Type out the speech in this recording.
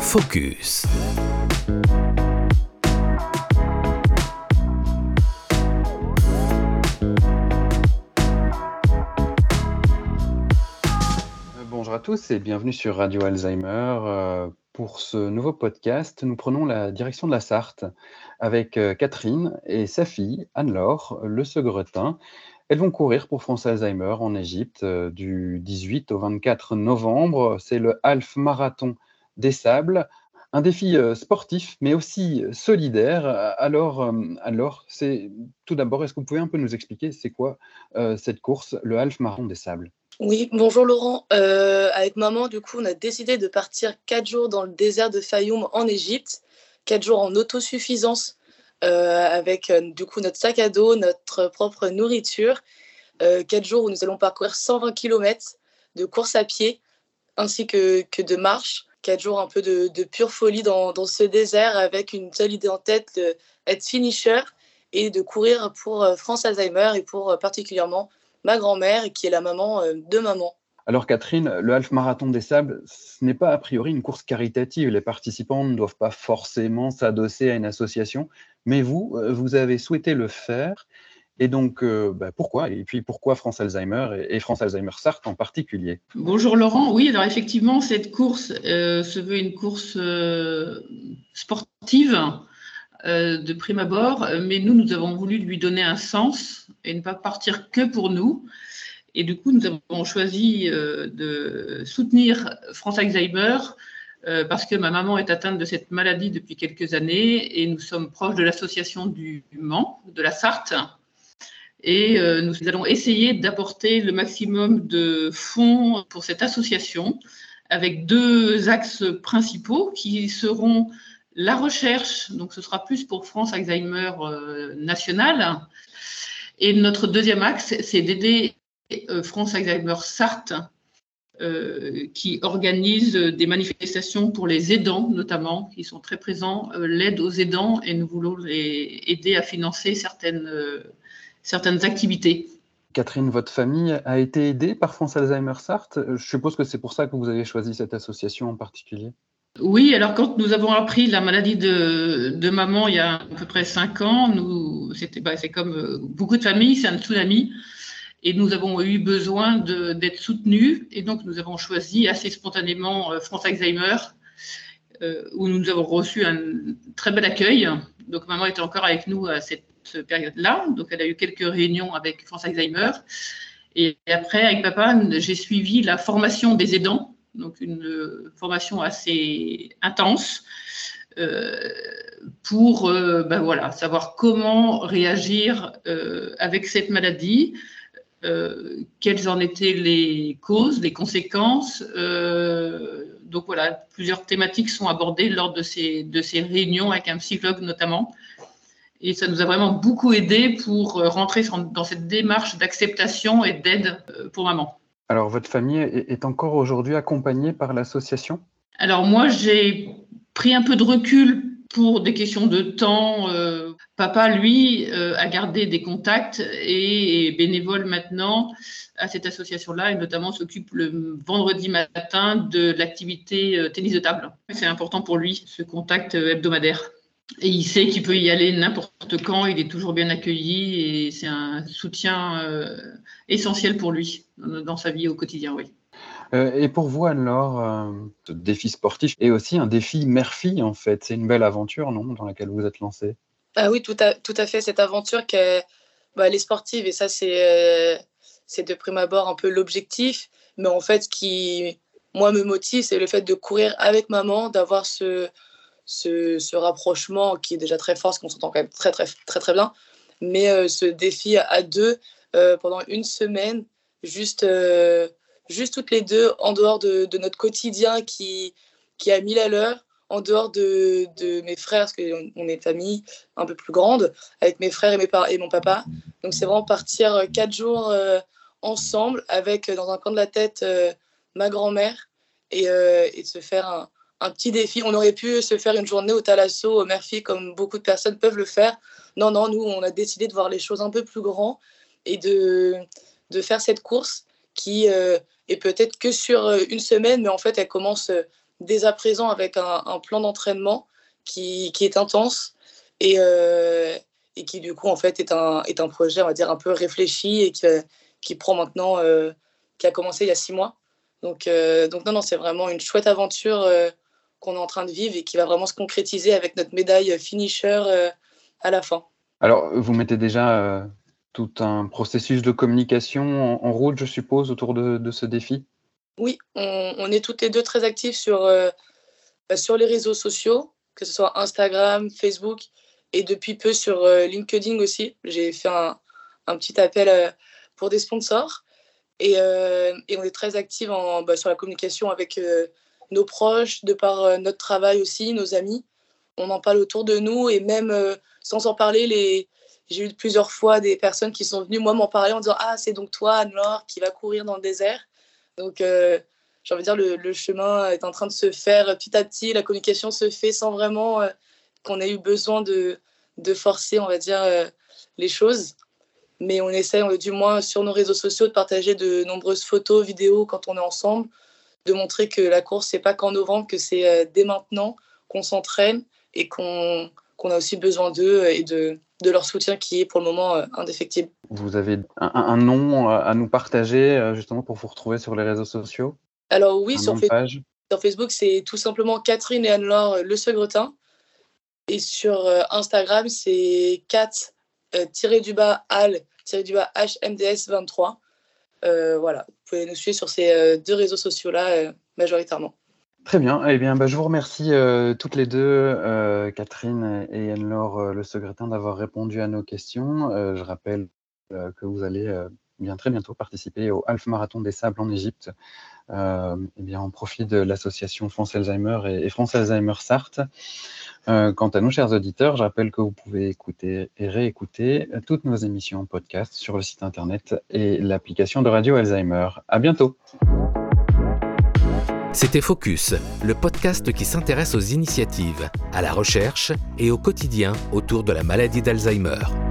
Focus. Bonjour à tous et bienvenue sur Radio Alzheimer. Pour ce nouveau podcast, nous prenons la direction de la Sarthe avec Catherine et sa fille Anne-Laure Le Segretin. Elles vont courir pour France Alzheimer en Égypte du 18 au 24 novembre. C'est le Half Marathon des Sables, un défi sportif mais aussi solidaire. Alors, tout d'abord, est-ce que vous pouvez un peu nous expliquer c'est quoi cette course, le Half Marathon des Sables ? Oui, bonjour Laurent. Avec maman, du coup, on a décidé de partir 4 jours dans le désert de Fayoum en Égypte, 4 jours en autosuffisance, avec du coup notre sac à dos, notre propre nourriture, 4 jours où nous allons parcourir 120 km de course à pied ainsi que de marche, 4 jours un peu de pure folie dans ce désert avec une seule idée en tête, être finisher et de courir pour France Alzheimer et pour particulièrement ma grand-mère, qui est la maman de maman. Alors Catherine, le Half Marathon des Sables, ce n'est pas a priori une course caritative. Les participants ne doivent pas forcément s'adosser à une association, mais vous avez souhaité le faire. Et donc, pourquoi ? Et puis pourquoi France Alzheimer et France Alzheimer Sarthe en particulier ? Bonjour Laurent. Oui, alors effectivement, cette course se veut une course sportive de prime abord, mais nous avons voulu lui donner un sens et ne pas partir que pour nous. Et du coup, nous avons choisi de soutenir France Alzheimer parce que ma maman est atteinte de cette maladie depuis quelques années et nous sommes proches de l'association du Mans, de la Sarthe. Et nous allons essayer d'apporter le maximum de fonds pour cette association avec 2 axes principaux qui seront la recherche, donc ce sera plus pour France Alzheimer nationale. Et notre deuxième axe, c'est d'aider France Alzheimer Sarthe, qui organise des manifestations pour les aidants, notamment, qui sont très présents, l'aide aux aidants, et nous voulons les aider à financer certaines activités. Catherine, votre famille a été aidée par France Alzheimer Sarthe. Je suppose que c'est pour ça que vous avez choisi cette association en particulier. Oui, alors quand nous avons appris la maladie de maman il y a à peu près 5 ans, c'est comme beaucoup de familles, c'est un tsunami. Et nous avons eu besoin d'être soutenus. Et donc, nous avons choisi assez spontanément France Alzheimer, où nous avons reçu un très bel accueil. Donc, maman était encore avec nous à cette période-là. Donc, elle a eu quelques réunions avec France Alzheimer. Et après, avec papa, j'ai suivi la formation des aidants. Donc, une formation assez intense pour savoir comment réagir avec cette maladie. Quelles en étaient les causes, les conséquences. Donc voilà, plusieurs thématiques sont abordées lors de ces réunions avec un psychologue notamment. Et ça nous a vraiment beaucoup aidé pour rentrer dans cette démarche d'acceptation et d'aide pour maman. Alors, votre famille est encore aujourd'hui accompagnée par l'association ? Alors moi, j'ai pris un peu de recul pour des questions de temps. Papa, lui, a gardé des contacts et est bénévole maintenant à cette association-là et notamment s'occupe le vendredi matin de l'activité tennis de table. C'est important pour lui, ce contact hebdomadaire. Et il sait qu'il peut y aller n'importe quand, il est toujours bien accueilli et c'est un soutien essentiel pour lui dans sa vie au quotidien, oui. Et pour vous, Anne-Laure, ce défi sportif est aussi un défi mère-fille, en fait. C'est une belle aventure, non, dans laquelle vous êtes lancée ? Ah oui, tout à fait. Cette aventure, elle est sportive et ça, c'est de prime abord un peu l'objectif. Mais en fait, ce qui, moi, me motive, c'est le fait de courir avec maman, d'avoir ce rapprochement qui est déjà très fort, parce qu'on s'entend quand même très, très, très, très bien. Mais ce défi à 2, pendant une semaine, juste toutes les deux, en dehors de notre quotidien qui a 1000 à l'heure, en dehors de mes frères, parce qu'on est une famille un peu plus grande, avec mes frères et mon papa. Donc c'est vraiment partir 4 jours ensemble, avec dans un coin de la tête ma grand-mère, et de se faire un petit défi. On aurait pu se faire une journée au Thalasso, mère-fille, comme beaucoup de personnes peuvent le faire. Non, nous, on a décidé de voir les choses un peu plus grand et de faire cette course qui est peut-être que sur une semaine, mais en fait, elle commence dès à présent avec un plan d'entraînement qui est intense et qui du coup en fait est un projet, on va dire, un peu réfléchi et qui prend maintenant, qui a commencé il y a 6 mois. Donc non, c'est vraiment une chouette aventure qu'on est en train de vivre et qui va vraiment se concrétiser avec notre médaille finisher à la fin. Alors, vous mettez déjà tout un processus de communication en route, je suppose, autour de ce défi? Oui, on est toutes les deux très actives sur les réseaux sociaux, que ce soit Instagram, Facebook et depuis peu sur LinkedIn aussi. J'ai fait un petit appel pour des sponsors et on est très active sur la communication avec nos proches, de par notre travail aussi, nos amis. On en parle autour de nous et même sans en parler, j'ai eu plusieurs fois des personnes qui sont venues m'en parler en disant « Ah, c'est donc toi, Anne-Laure, qui va courir dans le désert ». Donc, j'ai envie de dire, le chemin est en train de se faire petit à petit. La communication se fait sans vraiment qu'on ait eu besoin de forcer, on va dire, les choses. Mais on essaie, du moins sur nos réseaux sociaux, de partager de nombreuses photos, vidéos quand on est ensemble, de montrer que la course, c'est pas qu'en novembre, que c'est dès maintenant qu'on s'entraîne et qu'on a aussi besoin d'eux et de leur soutien qui est pour le moment indéfectible. Vous avez un nom à nous partager justement pour vous retrouver sur les réseaux sociaux? Alors oui, sur Facebook, c'est tout simplement Catherine et Anne-Laure Le Segretin. Et sur Instagram, c'est cat-al-HMDS23. Voilà, vous pouvez nous suivre sur ces 2 réseaux sociaux-là majoritairement. Très bien. Eh bien, je vous remercie toutes les deux, Catherine et Anne-Laure Le Segretin, d'avoir répondu à nos questions. Je rappelle que vous allez très bientôt participer au Half Marathon des Sables en Égypte, en profit de l'association France Alzheimer et France Alzheimer Sarthe. Quant à nous, chers auditeurs, je rappelle que vous pouvez écouter et réécouter toutes nos émissions en podcast sur le site internet et l'application de Radio Alzheimer. À bientôt. C'était Focus, le podcast qui s'intéresse aux initiatives, à la recherche et au quotidien autour de la maladie d'Alzheimer.